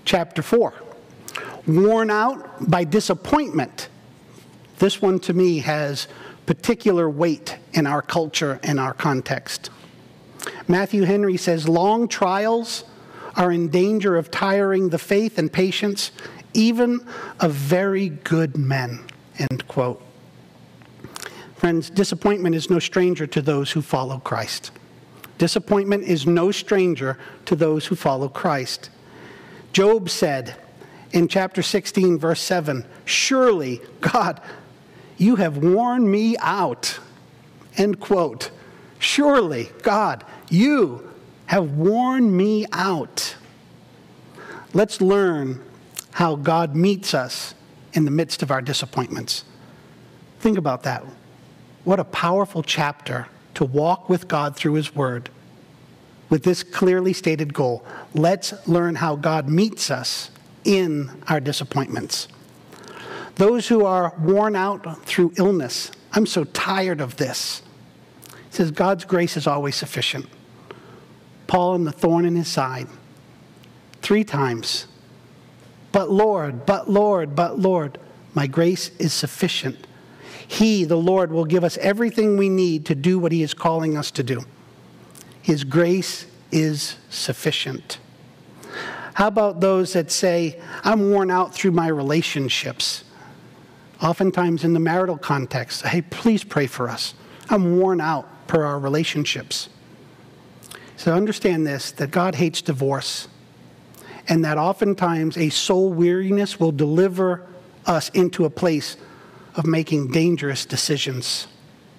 chapter 4. Worn out by disappointment. This one to me has particular weight in our culture and our context. Matthew Henry says, long trials are in danger of tiring the faith and patience, even of very good men, end quote. Friends, disappointment is no stranger to those who follow Christ. Disappointment is no stranger to those who follow Christ. Job said in chapter 16, verse 7, surely, God, you have worn me out, end quote. Surely, God, you have worn me out. Let's learn how God meets us in the midst of our disappointments. Think about that. What a powerful chapter to walk with God through His Word with this clearly stated goal. Let's learn how God meets us in our disappointments. Those who are worn out through illness, I'm so tired of this. He says God's grace is always sufficient. Paul and the thorn in his side, 3 times. But Lord, but Lord, but Lord, my grace is sufficient. He, the Lord, will give us everything we need to do what He is calling us to do. His grace is sufficient. How about those that say, I'm worn out through my relationships? Oftentimes in the marital context, hey, please pray for us. I'm worn out per our relationships. So understand this, that God hates divorce, and that oftentimes a soul weariness will deliver us into a place of making dangerous decisions.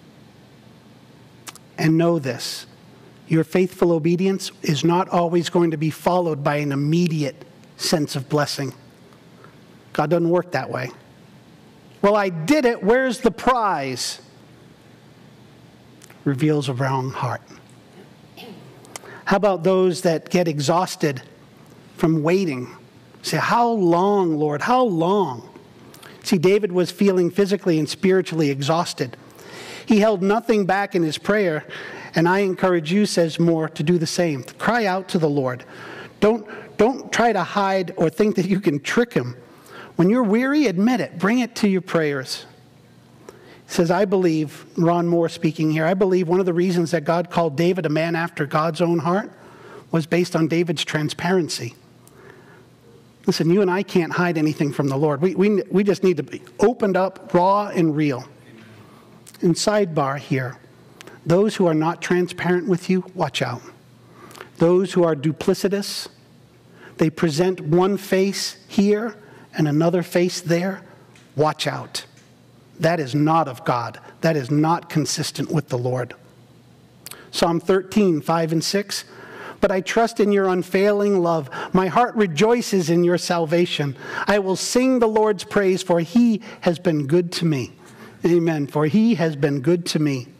And know this, your faithful obedience is not always going to be followed by an immediate sense of blessing. God doesn't work that way. Well, I did it, where's the prize? Reveals a wrong heart. How about those that get exhausted from waiting? Say, how long, Lord, how long? See, David was feeling physically and spiritually exhausted. He held nothing back in his prayer, and I encourage you, says Moore, to do the same. Cry out to the Lord. Don't try to hide or think that you can trick Him. When you're weary, admit it. Bring it to your prayers. He says, I believe, Ron Moore speaking here, I believe one of the reasons that God called David a man after God's own heart was based on David's transparency. Listen, you and I can't hide anything from the Lord. We just need to be opened up, raw and real. And sidebar here, those who are not transparent with you, watch out. Those who are duplicitous, they present one face here and another face there, watch out. That is not of God. That is not consistent with the Lord. Psalm 13, 5 and 6. But I trust in your unfailing love. My heart rejoices in your salvation. I will sing the Lord's praise, for He has been good to me. Amen. For He has been good to me.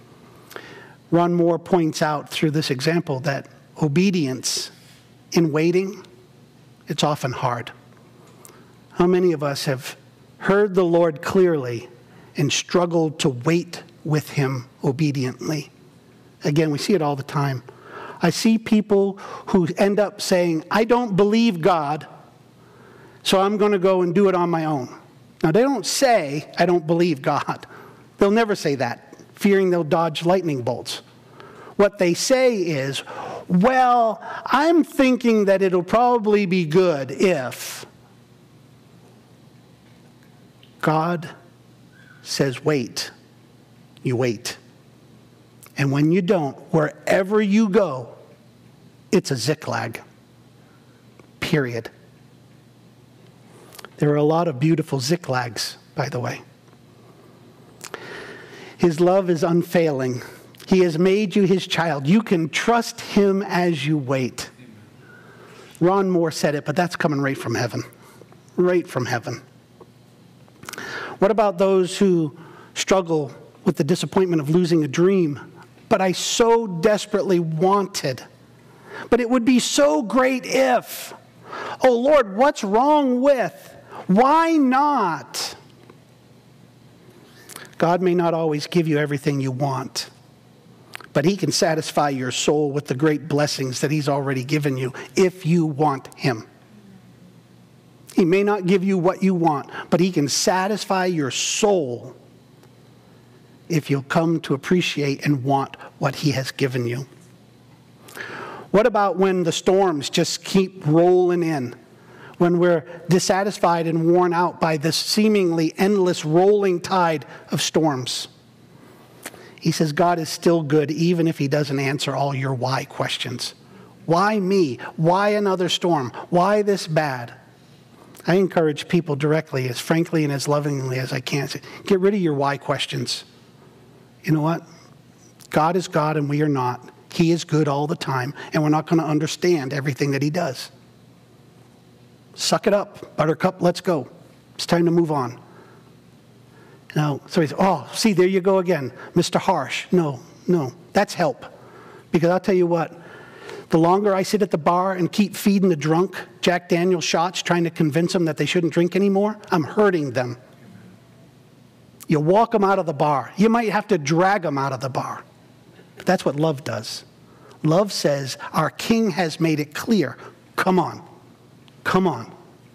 Ron Moore points out through this example that obedience in waiting, it's often hard. How many of us have heard the Lord clearly and struggled to wait with Him obediently? Again, we see it all the time. I see people who end up saying, I don't believe God, so I'm going to go and do it on my own. Now, they don't say, I don't believe God. They'll never say that, fearing they'll dodge lightning bolts. What they say is, well, I'm thinking that it'll probably be good if God says wait, you wait. And when you don't, wherever you go, it's a ziklag. Period. There are a lot of beautiful ziklags, by the way. His love is unfailing. He has made you His child. You can trust Him as you wait. Ron Moore said it, but that's coming right from heaven. Right from heaven. What about those who struggle with the disappointment of losing a dream? But I so desperately wanted. But it would be so great if. Oh Lord, what's wrong with? Why not? God may not always give you everything you want, but He can satisfy your soul with the great blessings that He's already given you if you want Him. He may not give you what you want, but he can satisfy your soul if you'll come to appreciate and want what he has given you. What about when the storms just keep rolling in? When we're dissatisfied and worn out by this seemingly endless rolling tide of storms? He says God is still good even if he doesn't answer all your why questions. Why me? Why another storm? Why this bad? I encourage people directly, as frankly and as lovingly as I can, say, get rid of your why questions. You know what? God is God and we are not. He is good all the time, and we're not going to understand everything that he does. Suck it up, buttercup, let's go. It's time to move on. Now, so he's, oh, see, there you go again, Mr. Harsh. No, that's help. Because I'll tell you what, the longer I sit at the bar and keep feeding the drunk Jack Daniel's shots, trying to convince them that they shouldn't drink anymore, I'm hurting them. You walk them out of the bar. You might have to drag them out of the bar. But that's what love does. Love says, our King has made it clear. Come on. Come on.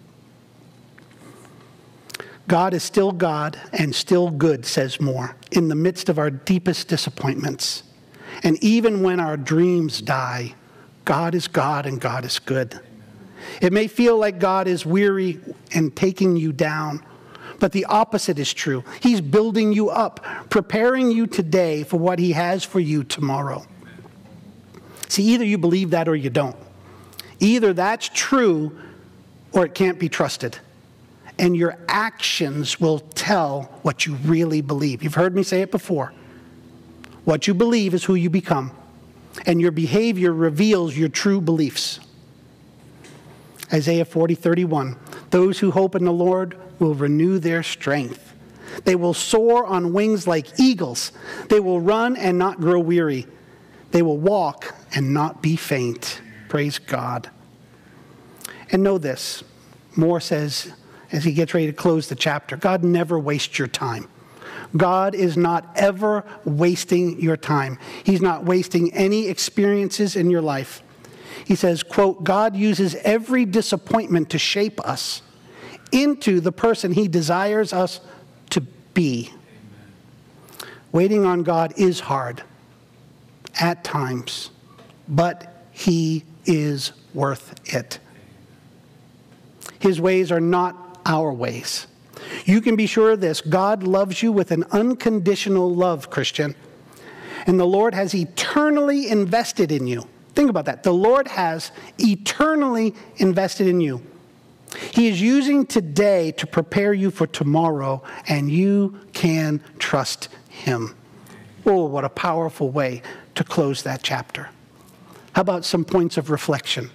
God is still God and still good, says Moore, in the midst of our deepest disappointments. And even when our dreams die, God is God and God is good. It may feel like God is weary and taking you down, but the opposite is true. He's building you up, preparing you today for what he has for you tomorrow. See, either you believe that or you don't. Either that's true or it can't be trusted. And your actions will tell what you really believe. You've heard me say it before. What you believe is who you become. And your behavior reveals your true beliefs. Isaiah 40:31. Those who hope in the Lord will renew their strength. They will soar on wings like eagles. They will run and not grow weary. They will walk and not be faint. Praise God. And know this. Moore says, as he gets ready to close the chapter, God never wastes your time. God is not ever wasting your time. He's not wasting any experiences in your life. He says, quote, God uses every disappointment to shape us into the person he desires us to be. Amen. Waiting on God is hard at times, but he is worth it. His ways are not our ways. You can be sure of this. God loves you with an unconditional love, Christian. And the Lord has eternally invested in you. Think about that. The Lord has eternally invested in you. He is using today to prepare you for tomorrow, and you can trust him. Oh, what a powerful way to close that chapter. How about some points of reflection?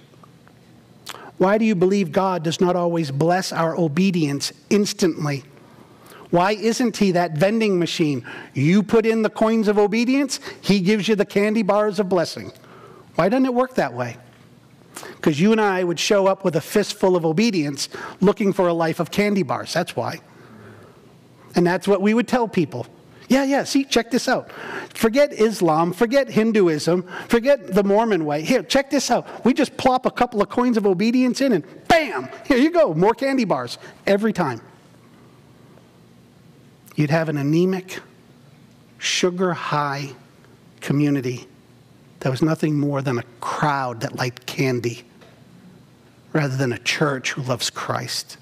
Why do you believe God does not always bless our obedience instantly? Why isn't he that vending machine? You put in the coins of obedience, he gives you the candy bars of blessing. Why doesn't it work that way? Because you and I would show up with a fistful of obedience looking for a life of candy bars. That's why. And that's what we would tell people. Yeah, see, check this out. Forget Islam, forget Hinduism, forget the Mormon way. Here, check this out. We just plop a couple of coins of obedience in and bam, here you go, more candy bars every time. You'd have an anemic, sugar-high community that was nothing more than a crowd that liked candy rather than a church who loves Christ.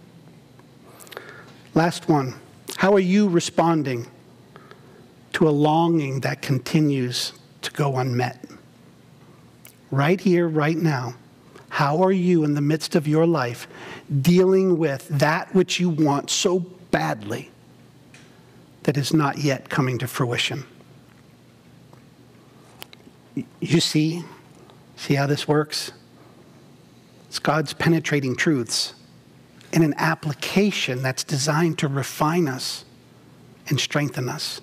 Last one. How are you responding to a longing that continues to go unmet? Right here, right now, how are you in the midst of your life dealing with that which you want so badly that is not yet coming to fruition? You see how this works? It's God's penetrating truths in an application that's designed to refine us and strengthen us.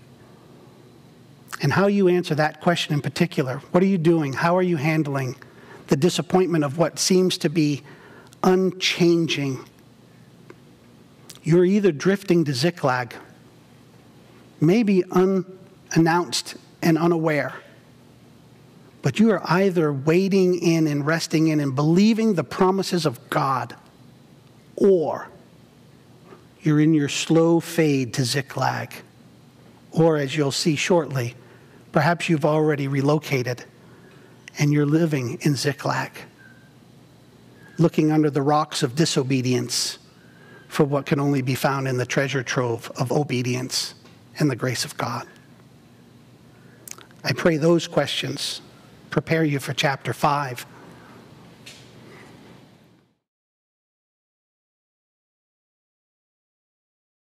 And how you answer that question in particular, what are you doing? How are you handling the disappointment of what seems to be unchanging? You're either drifting to Ziklag, maybe unannounced and unaware, but you are either wading in and resting in and believing the promises of God or you're in your slow fade to Ziklag. Or, as you'll see shortly, perhaps you've already relocated and you're living in Ziklag, looking under the rocks of disobedience for what can only be found in the treasure trove of obedience and the grace of God. I pray those questions prepare you for chapter 5